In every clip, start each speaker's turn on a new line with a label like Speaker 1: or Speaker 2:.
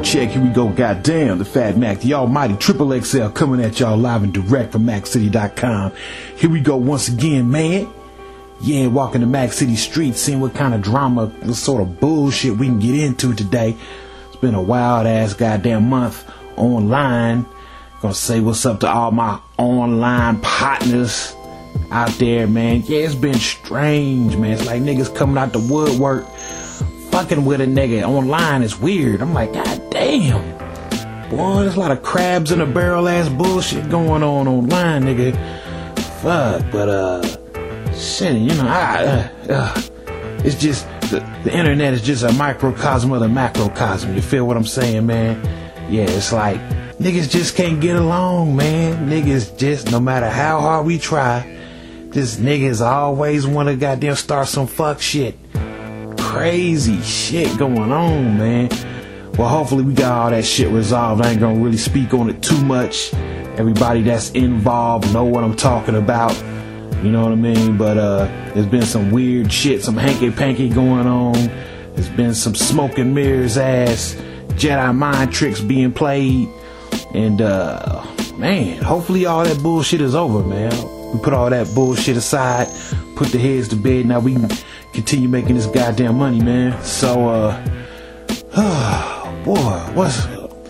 Speaker 1: check, here we go, goddamn, the Fat Mac, the almighty Triple XL coming at y'all live and direct from MacCity.com. Here we go once again, man. Yeah, walking the Mac City streets, seeing what kind of drama, what sort of bullshit we can get into today. It's been a wild ass goddamn month online. Gonna say what's up to all my online partners out there, man. Yeah, it's been strange, man. It's like niggas coming out the woodwork, fucking with a nigga online. Is weird. I'm like, god damn, boy, there's a lot of crabs in a barrel ass bullshit going on online, nigga. Fuck, but shit, you know, it's just the internet is just a microcosm of the macrocosm. You feel what I'm saying, man? Yeah, it's like niggas just can't get along, man. Niggas just, no matter how hard we try, just niggas always want to goddamn start some fuck shit. Crazy shit going on, man. Well, hopefully we got all that shit resolved. I ain't gonna really speak on it too much. Everybody that's involved know what I'm talking about. You know what I mean? But there's been some weird shit, some hanky-panky going on. There's been some smoke and mirrors ass Jedi mind tricks being played. And man, hopefully all that bullshit is over, man. We put all that bullshit aside, put the heads to bed. Now we can continue making this goddamn money, man. So boy, what's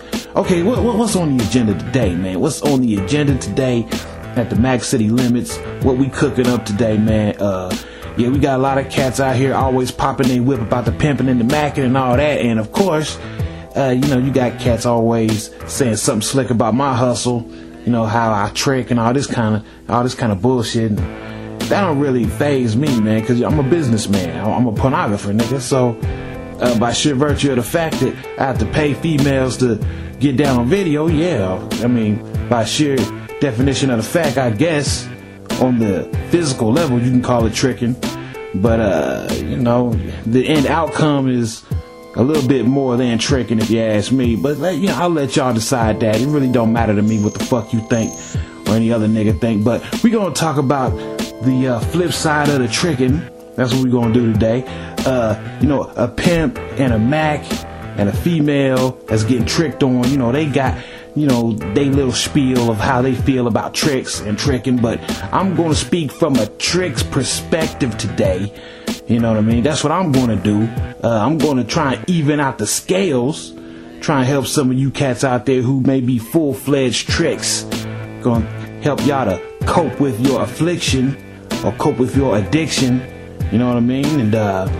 Speaker 1: on the agenda today, man? What's on the agenda today at the Mac City Limits? What we cooking up today, man? Yeah, we got a lot of cats out here always popping their whip about the pimping and the macking and all that. And of course, you know, you got cats always saying something slick about my hustle. You know, how I trick and all this kind of bullshit. And that don't really faze me, man, because I'm a businessman. I'm a pornographer, nigga. So by sheer virtue of the fact that I have to pay females to get down on video, yeah, I mean, by sheer definition of the fact, I guess, on the physical level, you can call it tricking. But, you know, the end outcome is a little bit more than tricking, if you ask me. But, you know, I'll let y'all decide that. It really don't matter to me what the fuck you think or any other nigga think. But we're going to talk about the flip side of the tricking. That's what we're going to do today. You know, a pimp and a Mac and a female that's getting tricked on, you know, they got, you know, they little spiel of how they feel about tricks and tricking. But I'm going to speak from a tricks perspective today. You know what I mean? That's what I'm going to do. I'm going to try and even out the scales. Try and help some of you cats out there who may be full-fledged tricks. Going to help y'all to cope with your affliction or cope with your addiction. You know what I mean?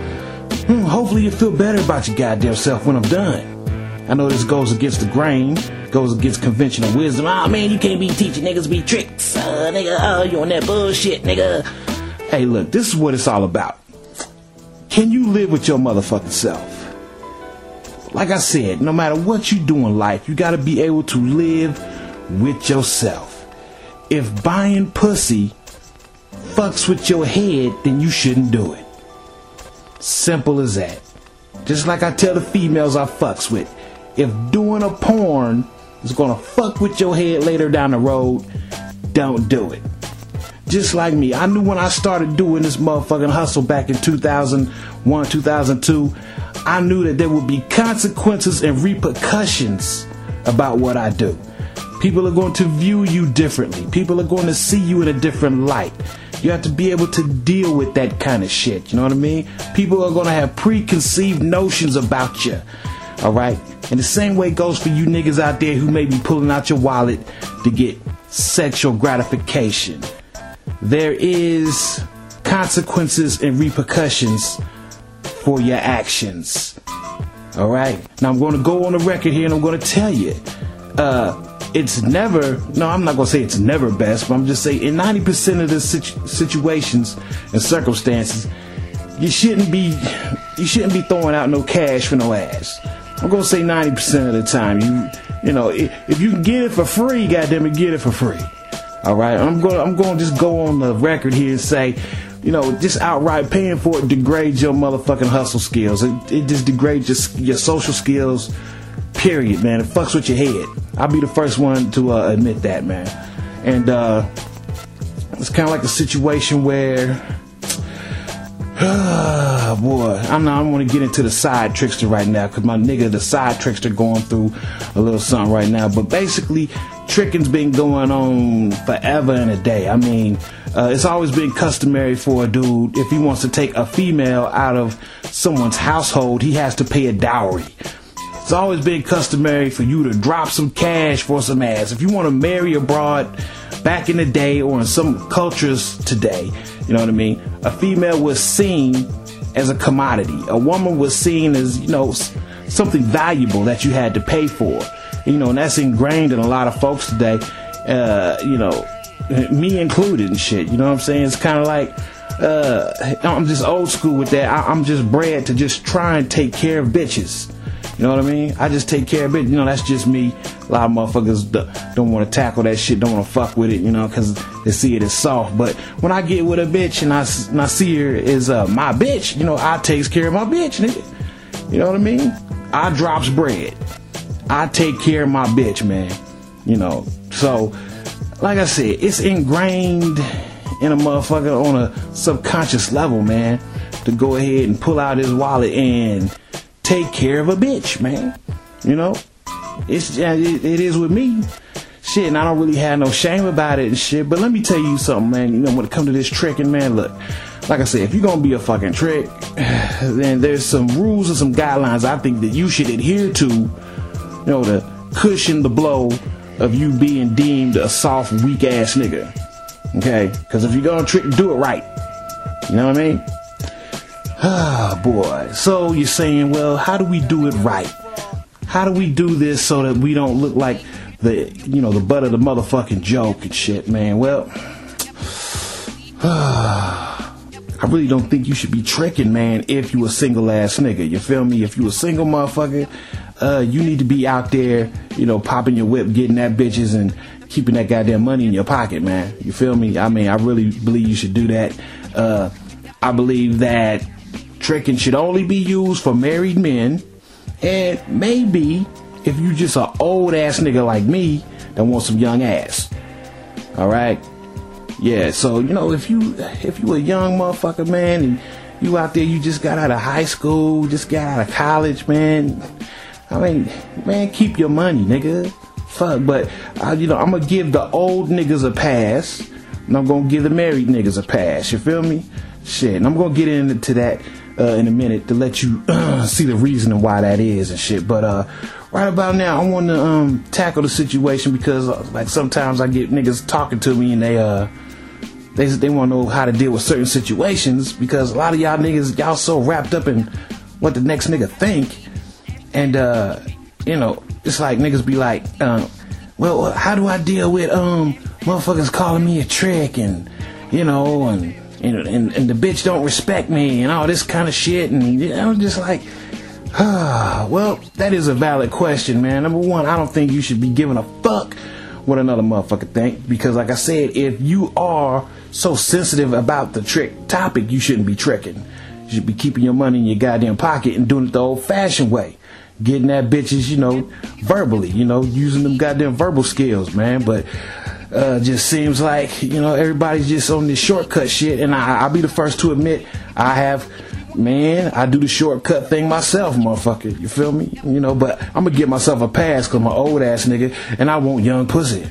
Speaker 1: And hopefully you feel better about your goddamn self when I'm done. I know this goes against the grain, goes against conventional wisdom. Oh man, you can't be teaching niggas to be tricks, nigga. Oh, you on that bullshit, nigga. Hey, look, this is what it's all about. Can you live with your motherfucking self? Like I said, no matter what you do in life, you gotta be able to live with yourself. If buying pussy fucks with your head, then you shouldn't do it. Simple as that. Just like I tell the females I fucks with, if doing a porn is gonna fuck with your head later down the road, don't do it. Just like me, I knew when I started doing this motherfucking hustle back in 2001, 2002, I knew that there would be consequences and repercussions about what I do. People are going to view you differently. People are going to see you in a different light. You have to be able to deal with that kind of shit. You know what I mean? People are going to have preconceived notions about you. All right? And the same way goes for you niggas out there who may be pulling out your wallet to get sexual gratification. There is consequences and repercussions for your actions. All right? Now I'm going to go on the record here and I'm going to tell you, it's never, no, I'm not going to say it's never best, but I'm just saying in 90% of the situations and circumstances, you shouldn't be throwing out no cash for no ass. I'm going to say 90% of the time, you know, if you can get it for free, goddammit, get it for free. All right, I'm going to just go on the record here and say, you know, just outright paying for it degrades your motherfucking hustle skills. It just degrades your social skills, period, man. It fucks with your head. I'll be the first one to admit that, man. And it's kind of like a situation where Boy, I don't want to get into the side trickster right now, because my nigga, the side trickster, going through a little something right now. But basically, tricking's been going on forever and a day. I mean, it's always been customary for a dude, if he wants to take a female out of someone's household, he has to pay a dowry. It's always been customary for you to drop some cash for some ass. If you want to marry a broad back in the day, or in some cultures today, you know what I mean, a female was seen as a commodity. A woman was seen as, you know, something valuable that you had to pay for. You know, and that's ingrained in a lot of folks today, you know, me included and shit. You know what I'm saying? It's kind of like, I'm just old school with that. I'm just bred to just try and take care of bitches. You know what I mean? I just take care of it. You know, that's just me. A lot of motherfuckers don't want to tackle that shit, don't want to fuck with it, you know, because they see it as soft. But when I get with a bitch and I see her as my bitch, you know, I takes care of my bitch, nigga. You know what I mean? I drops bread. I take care of my bitch, man. You know, so, like I said, it's ingrained in a motherfucker on a subconscious level, man, to go ahead and pull out his wallet and take care of a bitch, man. You know, it is with me. Shit, and I don't really have no shame about it and shit. But let me tell you something, man. You know, when it comes to this tricking, man, look, like I said, if you're gonna be a fucking trick, then there's some rules and some guidelines I think that you should adhere to, you know, to cushion the blow of you being deemed a soft, weak ass nigga. Okay? Because if you're gonna trick, do it right. You know what I mean? Ah, boy. So you're saying, well, how do we do it right? How do we do this so that we don't look like the, you know, the butt of the motherfucking joke and shit, man? Well, I really don't think you should be tricking, man, if you a single ass nigga. You feel me? If you a single motherfucker, you need to be out there, you know, popping your whip, getting that bitches and keeping that goddamn money in your pocket, man. You feel me? I mean, I really believe you should do that. I believe that tricking should only be used for married men, and maybe if you just an old ass nigga like me that wants some young ass. All right, yeah. So you know, if you a young motherfucker, man, and you out there, you just got out of high school, just got out of college, man. I mean, man, keep your money, nigga. Fuck, but you know, I'm gonna give the old niggas a pass, and I'm gonna give the married niggas a pass. You feel me? Shit, and I'm gonna get into that in a minute to let you see the reason why that is and shit. But right about now, I want to tackle the situation because like sometimes I get niggas talking to me and they want to know how to deal with certain situations, because a lot of y'all niggas, y'all so wrapped up in what the next nigga think, and you know, it's like niggas be like, well, how do I deal with motherfuckers calling me a trick, and you know, and the bitch don't respect me and all this kind of shit, and you know, just like, well, that is a valid question, man. Number one, I don't think you should be giving a fuck what another motherfucker think, because like I said, if you are so sensitive about the trick topic, you shouldn't be tricking. You should be keeping your money in your goddamn pocket and doing it the old-fashioned way, getting at bitches, you know, verbally, you know, using them goddamn verbal skills, man. But just seems like, you know, everybody's just on this shortcut shit, and I'll be the first to admit I do the shortcut thing myself, motherfucker. You feel me? You know, but I'm gonna give myself a pass because I'm an old ass nigga and I want young pussy.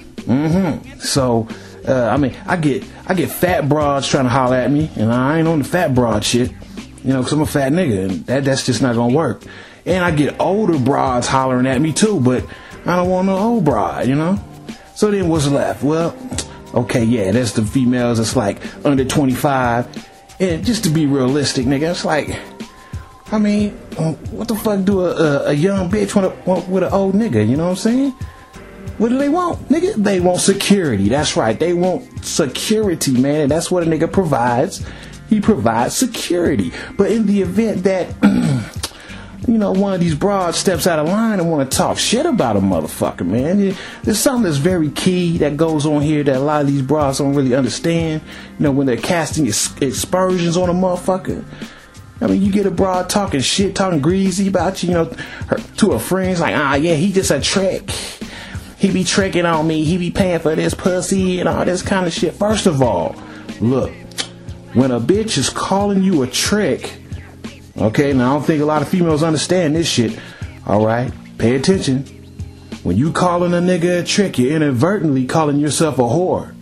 Speaker 1: So, I mean, I get fat broads trying to holler at me, and I ain't on the fat broad shit, you know, because I'm a fat nigga, and that's just not gonna work. And I get older broads hollering at me too, but I don't want no old broad, you know. So then what's left? Well, okay, yeah, that's the females that's like under 25. And just to be realistic, nigga, it's like, I mean, what the fuck do a young bitch want with an old nigga, you know what I'm saying? What do they want, nigga? They want security. That's right, they want security, man, and that's what a nigga provides. He provides security. But in the event that you know, one of these broads steps out of line and want to talk shit about a motherfucker, man, there's something that's very key that goes on here that a lot of these broads don't really understand. You know, when they're casting aspersions on a motherfucker. I mean, you get a broad talking shit, talking greasy about you, you know, to her friends, like, yeah, he just a trick. He be tricking on me. He be paying for this pussy and all this kind of shit. First of all, look, when a bitch is calling you a trick, okay, now I don't think a lot of females understand this shit, alright, pay attention. When you calling a nigga a trick, you're inadvertently calling yourself a whore.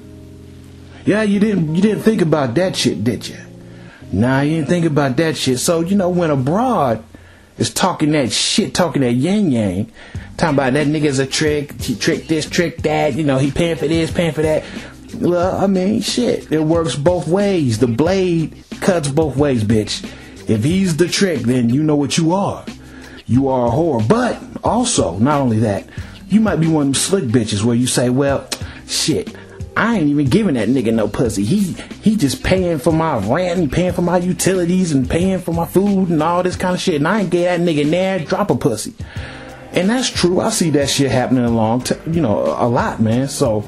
Speaker 1: Yeah, you didn't think about that shit, did you? Nah, you didn't think about that shit. So, you know, when a broad is talking that shit, talking that yang, talking about that nigga's a trick, he tricked this, trick that, you know, he paying for this, paying for that. Well, I mean, shit, it works both ways. The blade cuts both ways, bitch. If he's the trick, then you know what you are. You are a whore. But also, not only that, you might be one of them slick bitches where you say, well, shit, I ain't even giving that nigga no pussy. He just paying for my rent and paying for my utilities and paying for my food and all this kind of shit. And I ain't gave that nigga near drop a pussy. And that's true. I see that shit happening a lot, man. So,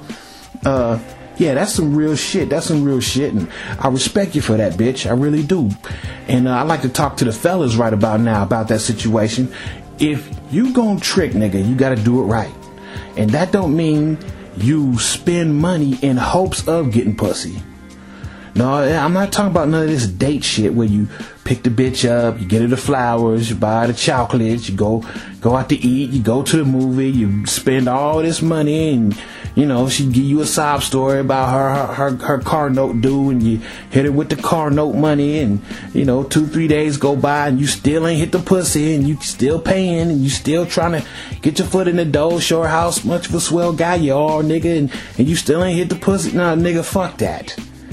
Speaker 1: yeah, that's some real shit. That's some real shit. And I respect you for that, bitch. I really do. And I like to talk to the fellas right about now about that situation. If you gon' trick, nigga, you gotta do it right. And that don't mean you spend money in hopes of getting pussy. No, I'm not talking about none of this date shit where you pick the bitch up, you get her the flowers, you buy her the chocolates, you go out to eat, you go to the movie, you spend all this money, and you know she give you a sob story about her car note due, and you hit her with the car note money, and you know 2-3 days go by and you still ain't hit the pussy, and you still paying, and you still trying to get your foot in the door, show her how much of a swell guy you are, nigga, and you still ain't hit the pussy. Nah, nigga, fuck that.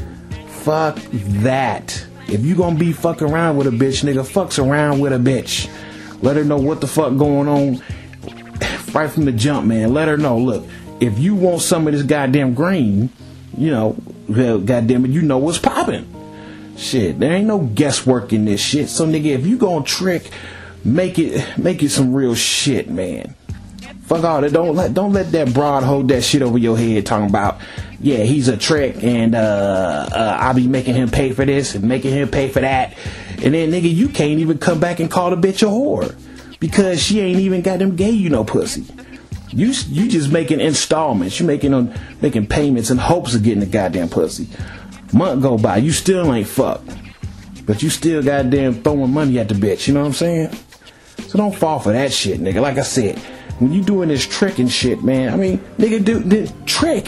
Speaker 1: Fuck that. If you gonna be fucking around with a bitch, nigga, fucks around with a bitch. Let her know what the fuck going on right from the jump, man. Let her know, look, if you want some of this goddamn green, you know, well, goddamn it, you know what's popping. Shit, there ain't no guesswork in this shit. So, nigga, if you gonna trick, make it some real shit, man. Fuck all that. Don't let that broad hold that shit over your head talking about, yeah, he's a trick and I'll be making him pay for this and making him pay for that. And then, nigga, you can't even come back and call the bitch a whore because she ain't even got them gave you no pussy. You just making installments. You making payments in hopes of getting the goddamn pussy. Month go by, you still ain't fucked, but you still goddamn throwing money at the bitch. You know what I'm saying? So don't fall for that shit, nigga. Like I said, when you doing this tricking shit, man, I mean, nigga, do trick.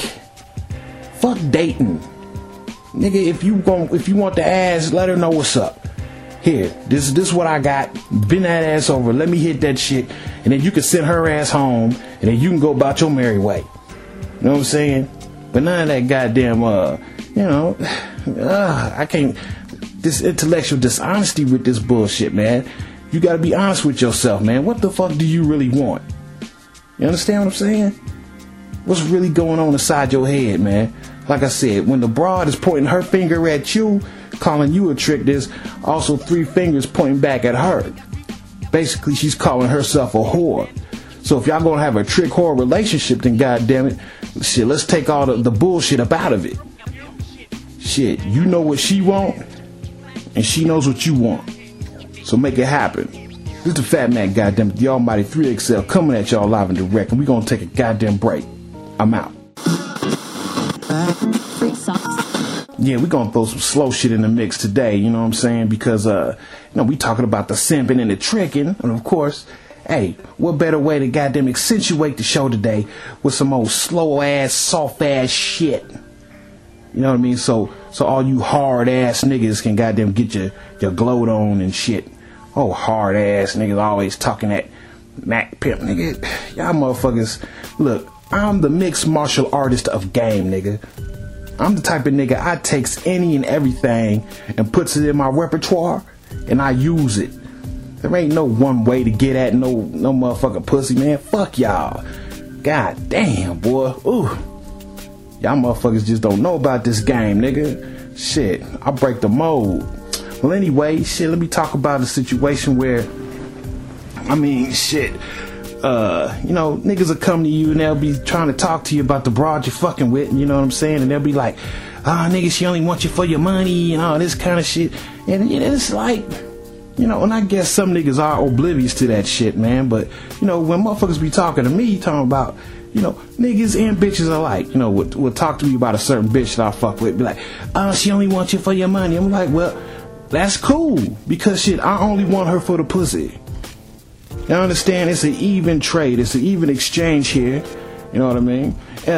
Speaker 1: Fuck dating. Nigga, if you want the ass, let her know what's up. Here, this is what I got. Bend that ass over. Let me hit that shit. And then you can send her ass home. And then you can go about your merry way. You know what I'm saying? But none of that goddamn, I can't. This intellectual dishonesty with this bullshit, man. You gotta be honest with yourself, man. What the fuck do you really want? You understand what I'm saying? What's really going on inside your head, man? Like I said, when the broad is pointing her finger at you, calling you a trick, there's also 3 fingers pointing back at her. Basically, she's calling herself a whore. So if y'all gonna have a trick whore relationship, then goddammit, shit, let's take all the bullshit up out of it. Shit, you know what she want, and she knows what you want. So make it happen. This is the Fat Man, goddammit, the almighty 3XL, coming at y'all live and direct, and we gonna take a goddamn break. I'm out. Yeah, we're gonna throw some slow shit in the mix today, you know what I'm saying? Because, we talking about the simping and the tricking, and of course, hey, what better way to goddamn accentuate the show today with some old slow ass, soft ass shit. You know what I mean? So all you hard ass niggas can goddamn get your gloat on and shit. Oh, hard ass niggas always talking that Mac pimp, nigga. Y'all motherfuckers, look, I'm the mixed martial artist of game, nigga. I'm the type of nigga I takes any and everything and puts it in my repertoire and I use it. There ain't no one way to get at no motherfucking pussy, man. Fuck y'all. God damn, boy. Ooh. Y'all motherfuckers just don't know about this game, nigga. Shit, I break the mold. Well, anyway, shit, let me talk about a situation where, niggas will come to you and they'll be trying to talk to you about the broad you're fucking with, you know what I'm saying? And they'll be like, nigga, she only wants you for your money and all this kind of shit. And it's like, You know, and I guess some niggas are oblivious to that shit, man. But, you know, when motherfuckers be talking to me, talking about, you know, niggas and bitches alike, you know, would talk to me about a certain bitch that I fuck with, be like, she only wants you for your money. I'm like, well, that's cool, because shit, I only want her for the pussy. You understand? It's an even trade. It's an even exchange here. You know what I mean?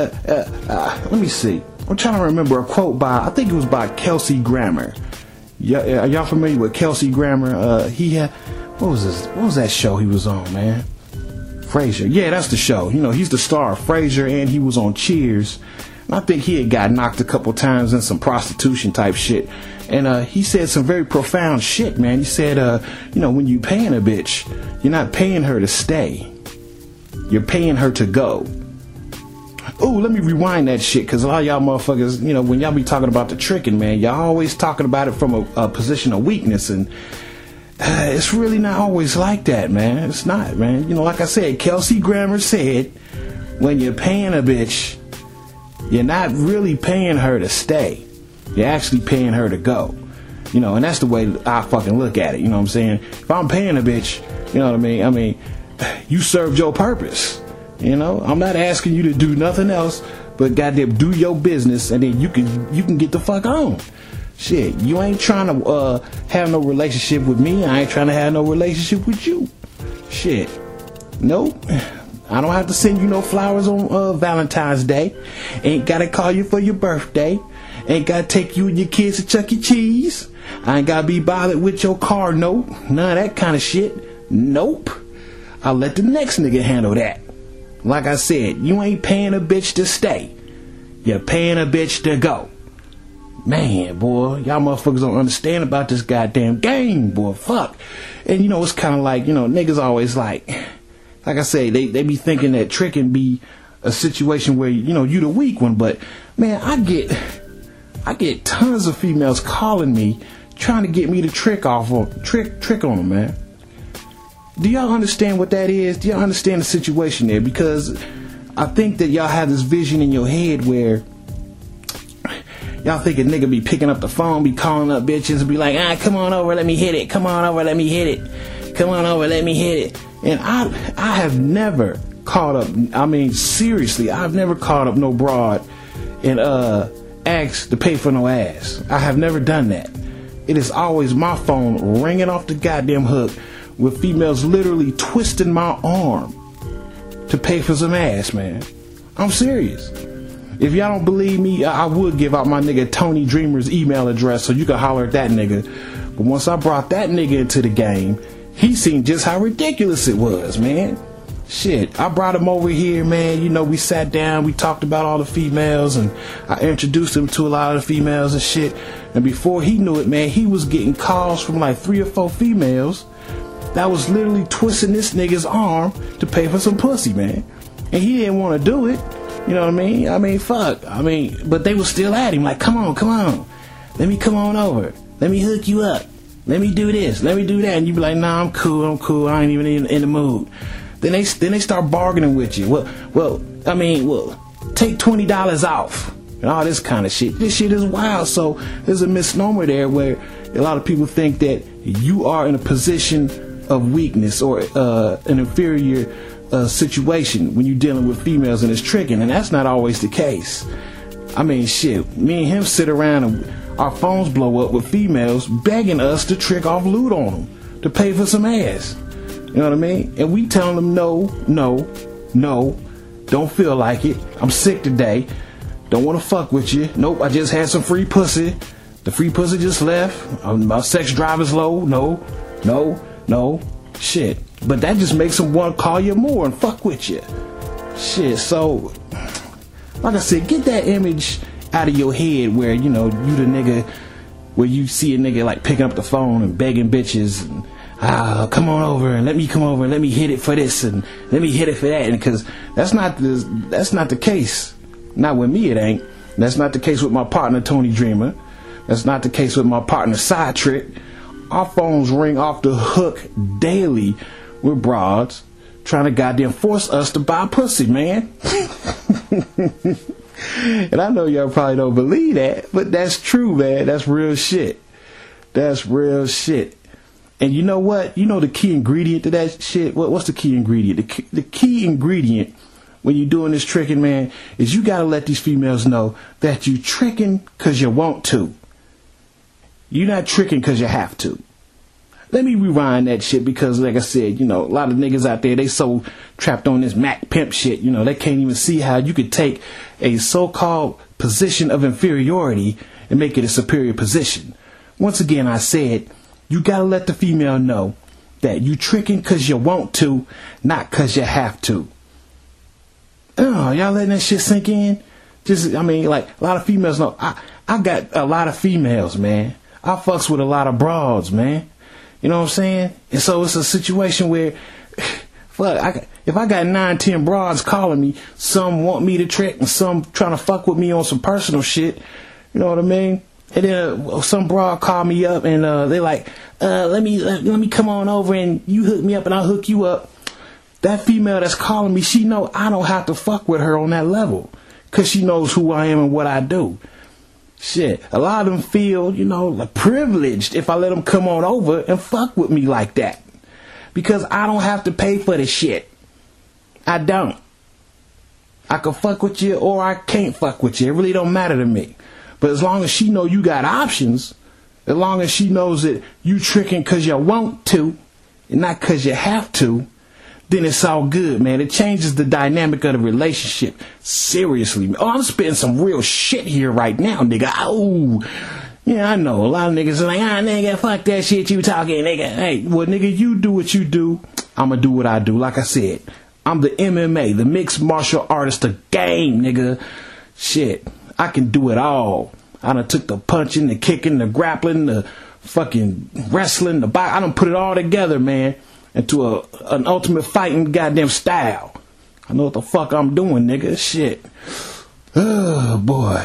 Speaker 1: Let me see. I'm trying to remember a quote by, I think it was by Kelsey Grammer. Are y'all familiar with Kelsey Grammer? He had, what was that show he was on, man? Frasier. Yeah, that's the show. You know, he's the star of Frasier, and he was on Cheers. And I think he had got knocked a couple times in some prostitution type shit. And he said some very profound shit, man. He said, you know, when you paying a bitch, you're not paying her to stay. You're paying her to go. Ooh, let me rewind that shit, because a lot of y'all motherfuckers, you know, when y'all be talking about the tricking, man, y'all always talking about it from a position of weakness, and it's really not always like that, man. It's not, man. You know, like I said, Kelsey Grammer said, when you're paying a bitch, you're not really paying her to stay. You're actually paying her to go. You know, and that's the way I fucking look at it. You know what I'm saying? If I'm paying a bitch, you know what I mean? I mean, you served your purpose. You know, I'm not asking you to do nothing else but goddamn do your business, and then you can get the fuck on. Shit, you ain't trying to have no relationship with me. I ain't trying to have no relationship with you. Shit, nope. I don't have to send you no flowers on Valentine's Day. Ain't gotta call you for your birthday. Ain't gotta take you and your kids to Chuck E. Cheese. I ain't gotta be bothered with your car note. None of that kind of shit. Nope. I'll let the next nigga handle that. Like I said, you ain't paying a bitch to stay. You're paying a bitch to go. Man, boy, y'all motherfuckers don't understand about this goddamn game, boy. Fuck. And you know, it's kind of like, you know, niggas always like I say, they be thinking that tricking be a situation where, you know, you the weak one. But man, I get tons of females calling me trying to get me to trick on them, man. Do y'all understand what that is? Do y'all understand the situation there? Because I think that y'all have this vision in your head where y'all think a nigga be picking up the phone, be calling up bitches, and be like, come on over, let me hit it. Come on over, let me hit it. Come on over, let me hit it. And I have never called up, I mean, seriously, I've never called up no broad and asked to pay for no ass. I have never done that. It is always my phone ringing off the goddamn hook with females literally twisting my arm to pay for some ass, man. I'm serious. If y'all don't believe me, I would give out my nigga Tony Dreamer's email address so you can holler at that nigga. But once I brought that nigga into the game, he seen just how ridiculous it was, man. Shit, I brought him over here, man. You know, we sat down, we talked about all the females, and I introduced him to a lot of the females and shit. And before he knew it, man, he was getting calls from like 3 or 4 females that was literally twisting this nigga's arm to pay for some pussy, man. And he didn't want to do it. You know what I mean? I mean, fuck. I mean, but they was still at him like, come on. Let me come on over. Let me hook you up. Let me do this. Let me do that. And you be like, nah, I'm cool. I ain't even in the mood. Then they start bargaining with you. Well, take $20 off and all this kind of shit. This shit is wild. So there's a misnomer there where a lot of people think that you are in a position of weakness or an inferior situation when you're dealing with females and it's tricking, and that's not always the case. I mean, shit, me and him sit around and our phones blow up with females begging us to trick off loot on them to pay for some ass. You know what I mean? And we telling them no, don't feel like it. I'm sick today. Don't want to fuck with you. Nope, I just had some free pussy. The free pussy just left. My sex drive is low. No. Shit. But that just makes them want to call you more and fuck with you. Shit, so like I said, get that image out of your head where, you know, you the nigga, where you see a nigga like picking up the phone and begging bitches and come on over and let me come over and let me hit it for this and let me hit it for that. And because that's not the case. Not with me, it ain't. That's not the case with my partner Tony Dreamer. That's not the case with my partner Side Trick. Our phones ring off the hook daily with broads trying to goddamn force us to buy pussy, man. And I know y'all probably don't believe that, but that's true, man. That's real shit. That's real shit. And you know what? You know the key ingredient to that shit? What's the key ingredient? The key ingredient when you're doing this tricking, man, is you gotta let these females know that you tricking because you want to. You're not tricking because you have to. Let me rewind that shit because, like I said, you know, a lot of niggas out there, they so trapped on this Mac pimp shit, you know, they can't even see how you could take a so-called position of inferiority and make it a superior position. Once again, I said, you gotta let the female know that you tricking because you want to, not because you have to. Oh, y'all letting that shit sink in? I mean, like, a lot of females know. I got a lot of females, man. I fucks with a lot of broads, man. You know what I'm saying? And so it's a situation where, fuck, if I got 9, 10 broads calling me, some want me to trick and some trying to fuck with me on some personal shit. You know what I mean? And then some broad call me up and they like, let me come on over and you hook me up and I'll hook you up. That female that's calling me, she know I don't have to fuck with her on that level. Cause she knows who I am and what I do. Shit, a lot of them feel, you know, like privileged if I let them come on over and fuck with me like that. Because I don't have to pay for the shit. I don't. I can fuck with you or I can't fuck with you. It really don't matter to me. But as long as she know you got options, as long as she knows that you tricking cause you want to and not cause you have to, then it's all good, man. It changes the dynamic of the relationship. Seriously. Oh, I'm spitting some real shit here right now, nigga. Oh, yeah, I know. A lot of niggas are like, nigga, fuck that shit you talking, nigga. Hey, well, nigga, you do what you do. I'm gonna do what I do. Like I said, I'm the MMA, the mixed martial artist, the game, nigga. Shit, I can do it all. I done took the punching, the kicking, the grappling, the fucking wrestling, the boxing. I done put it all together, man. Into an ultimate fighting goddamn style. I know what the fuck I'm doing, nigga. Shit. Oh, boy.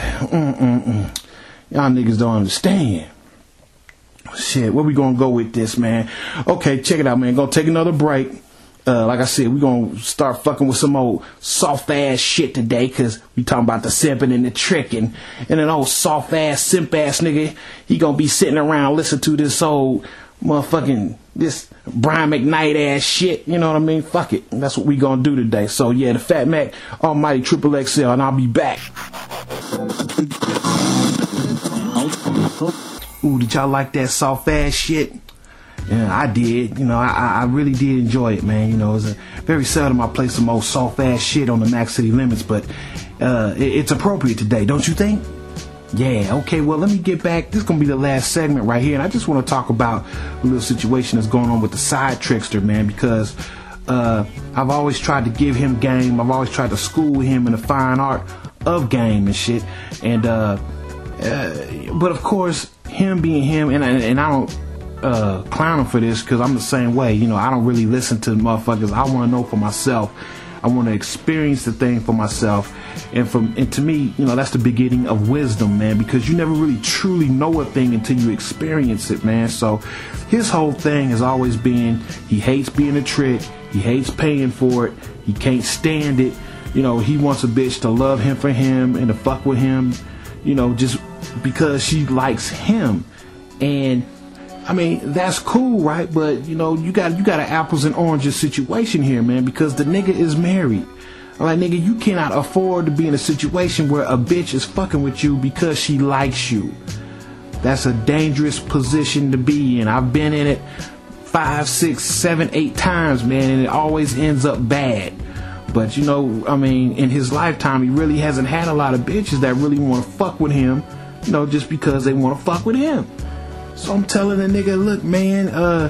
Speaker 1: Y'all niggas don't understand. Shit, where we gonna go with this, man? Okay, check it out, man. Gonna take another break. Like I said, we gonna start fucking with some old soft-ass shit today, cause we talking about the simping and the tricking. And an old soft-ass, simp-ass nigga, he gonna be sitting around listening to this old motherfucking, this Brian McKnight ass shit, you know what I mean? Fuck it. That's what we gonna do today. So yeah, the Fat Mac, Almighty Triple XL, and I'll be back. Ooh, did y'all like that soft ass shit? Yeah, I did. You know, I really did enjoy it, man. You know, it's very seldom I play some old soft ass shit on the Mac City Limits, but it's appropriate today, don't you think? Yeah, okay, well, let me get back. This is going to be the last segment right here, and I just want to talk about a little situation that's going on with the side trickster, man, because I've always tried to give him game. I've always tried to school him in the fine art of game and shit, and but of course, him being him, and I don't clown him for this, because I'm the same way. You know, I don't really listen to motherfuckers. I want to know for myself. I want to experience the thing for myself. And to me, you know, that's the beginning of wisdom, man, because you never really truly know a thing until you experience it, man. So his whole thing has always been, he hates being a trick. He hates paying for it. He can't stand it. You know, he wants a bitch to love him for him and to fuck with him, you know, just because she likes him. And I mean, that's cool, right? But, you know, you got an apples and oranges situation here, man, because the nigga is married. Like, nigga, you cannot afford to be in a situation where a bitch is fucking with you because she likes you. That's a dangerous position to be in. I've been in it 5, 6, 7, 8 times, man, and it always ends up bad. But, you know, I mean, in his lifetime, he really hasn't had a lot of bitches that really want to fuck with him, you know, just because they want to fuck with him. So I'm telling the nigga, look, man,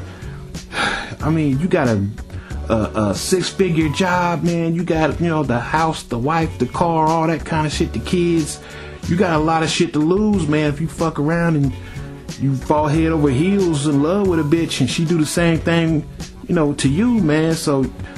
Speaker 1: I mean, you got a 6-figure job, man. You got, you know, the house, the wife, the car, all that kind of shit, the kids. You got a lot of shit to lose, man, if you fuck around and you fall head over heels in love with a bitch and she do the same thing, you know, to you, man. So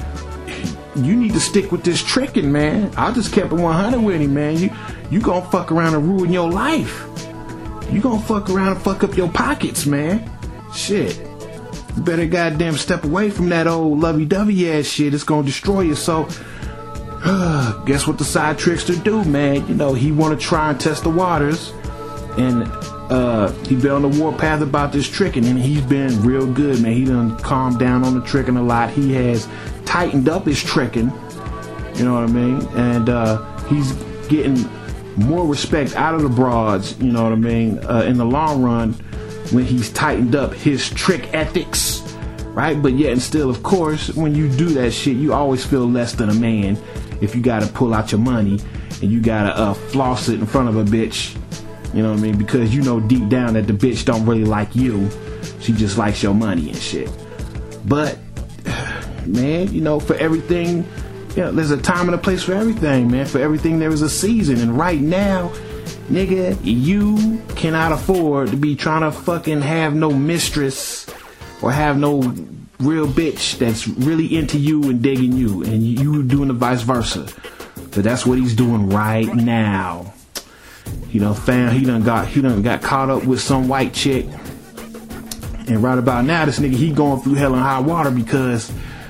Speaker 1: you need to stick with this tricking, man. I just kept it 100 with him, man. You gonna fuck around and ruin your life. You gonna fuck around and fuck up your pockets, man. Shit. You better goddamn step away from that old lovey-dovey ass shit. It's gonna destroy you. So, guess what the side trickster do, man? You know, he wanna try and test the waters. And he been on the warpath about this tricking, and he's been real good, man. He done calmed down on the tricking a lot. He has tightened up his tricking, you know what I mean? And he's getting more respect out of the broads, you know what I mean, in the long run, when he's tightened up his trick ethics, right? But yet and still, of course, when you do that shit, you always feel less than a man if you gotta pull out your money and you gotta floss it in front of a bitch, you know what I mean? Because you know deep down that the bitch don't really like you. She just likes your money and shit. But, man, you know, for everything, you know, there's a time and a place for everything, man. For everything there is a season. And right now, nigga, you cannot afford to be trying to fucking have no mistress or have no real bitch that's really into you and digging you, and you doing the vice versa. But that's what he's doing right now. You know, fam, he done got caught up with some white chick, and right about now, this nigga, he going through hell and high water because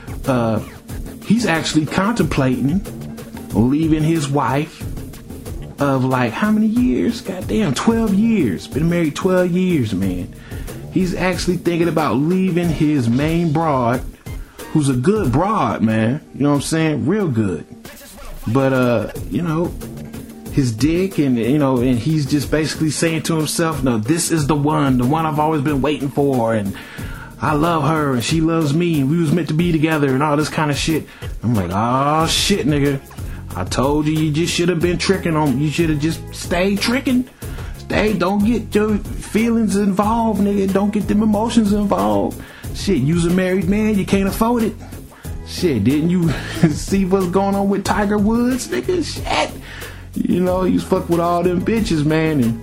Speaker 1: he's actually contemplating leaving his wife of like how many years? Goddamn, 12 years. Been married 12 years, man. He's actually thinking about leaving his main broad, who's a good broad, man. You know what I'm saying? Real good. But, you know, his dick, and, you know, and he's just basically saying to himself, no, this is the one I've always been waiting for, and I love her, and she loves me, and we was meant to be together, and all this kind of shit. I'm like, oh, shit, nigga. I told you just should have been tricking on. You should have just stayed tricking. Don't get your feelings involved, nigga. Don't get them emotions involved. Shit, you's a married man. You can't afford it. Shit, didn't you see what's going on with Tiger Woods, nigga? Shit. You know, he's fucked with all them bitches, man. And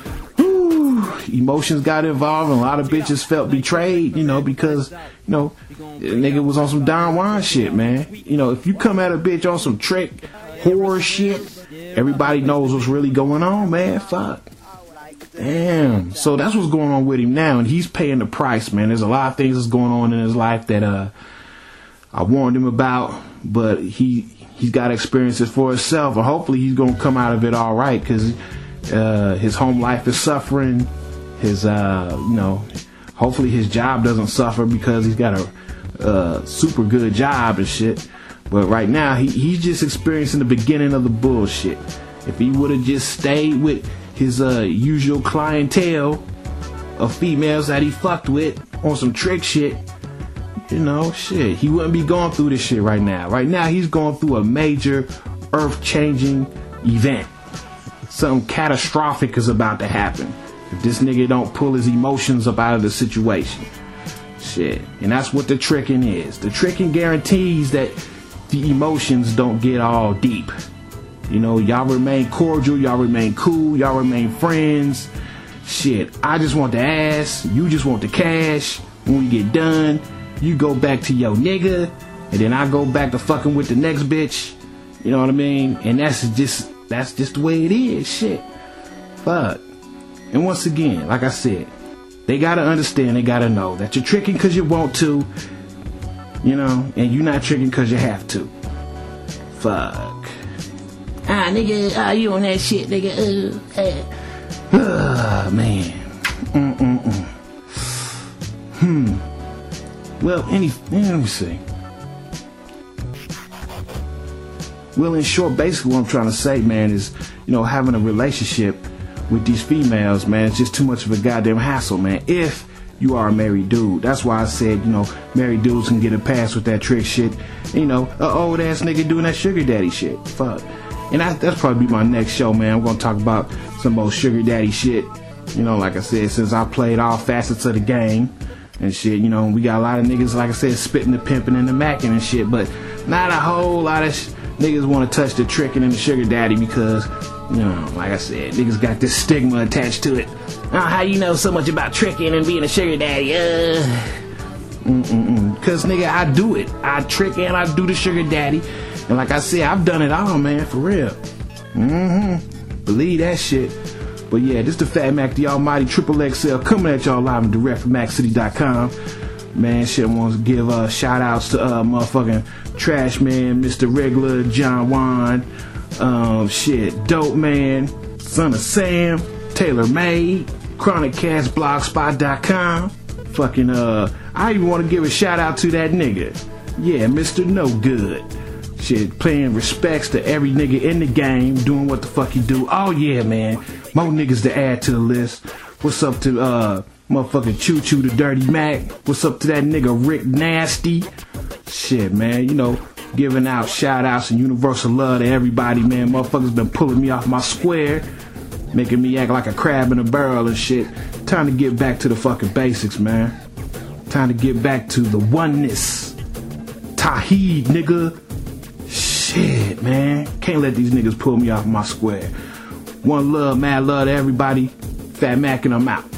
Speaker 1: emotions got involved, and a lot of bitches felt betrayed, you know, because, you know, the nigga was on some Don Juan shit, man. You know, if you come at a bitch on some trick, horror shit, everybody knows what's really going on, man. Fuck. Damn. So that's what's going on with him now, and he's paying the price, man. There's a lot of things that's going on in his life that I warned him about, but he's got to experience it for himself, and hopefully he's gonna come out of it all right, because his home life is suffering. His you know, hopefully his job doesn't suffer because he's got a super good job and shit. But right now he's just experiencing the beginning of the bullshit. If he would have just stayed with his usual clientele of females that he fucked with on some trick shit, you know, shit, he wouldn't be going through this shit right now. Right now he's going through a major earth-changing event. Something catastrophic is about to happen if this nigga don't pull his emotions up out of the situation. Shit. And that's what the tricking is. The tricking guarantees that the emotions don't get all deep. You know, y'all remain cordial, y'all remain cool, y'all remain friends. Shit, I just want the ass, you just want the cash. When we get done, you go back to your nigga, and then I go back to fucking with the next bitch. You know what I mean? And that's just the way it is. Shit. Fuck. And once again, like I said, they gotta understand, they gotta know that you're tricking because you want to, you know, and you're not tricking because you have to. Fuck. Nigga, you on that shit, nigga. Man. Well, let me see. Well, in short, basically what I'm trying to say, man, is, you know, having a relationship with these females, man, it's just too much of a goddamn hassle, man. If you are a married dude, that's why I said, you know, married dudes can get a pass with that trick shit. You know, an old ass nigga doing that sugar daddy shit. Fuck. And that's probably be my next show, man. I'm gonna talk about some old sugar daddy shit. You know, like I said, since I played all facets of the game and shit, you know, we got a lot of niggas, like I said, spitting the pimping and the macking and shit, but not a whole lot of niggas want to touch the tricking and the sugar daddy because, you know, like I said, niggas got this stigma attached to it. Oh, how you know so much about tricking and being a sugar daddy? Cause nigga, I do it. I trick and I do the sugar daddy. And like I said, I've done it all, man, for real. Believe that shit. But yeah, this the Fat Mac, the Almighty Triple XL, coming at y'all live and direct from MacCity.com. Man, shit, I want to give shout outs to motherfucking Trash Man, Mr. Regular, John Juan, shit, Dope Man, Son of Sam, Taylor Made, ChronicCastBlogspot.com. Fucking, I even want to give a shout out to that nigga. Yeah, Mr. No Good. Shit, paying respects to every nigga in the game, doing what the fuck he do. Oh yeah, man. More niggas to add to the list. What's up to, motherfucking Choo Choo the Dirty Mac? What's up to that nigga Rick Nasty? Shit, man, you know, giving out shout outs and universal love to everybody, man. Motherfuckers been pulling me off my square, making me act like a crab in a barrel and shit. Time to get back to the fucking basics, man. Time to get back to the oneness. Tawheed, nigga. Shit, man. Can't let these niggas pull me off my square. One love, mad love to everybody. Fat Mac and I'm out.